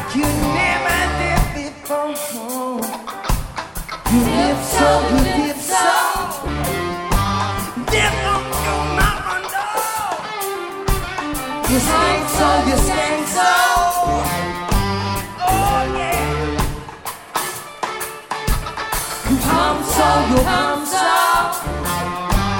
you never did before. You did so, you did so. Did on your mama know. You stank so, you stank so. Oh yeah. You come so, you come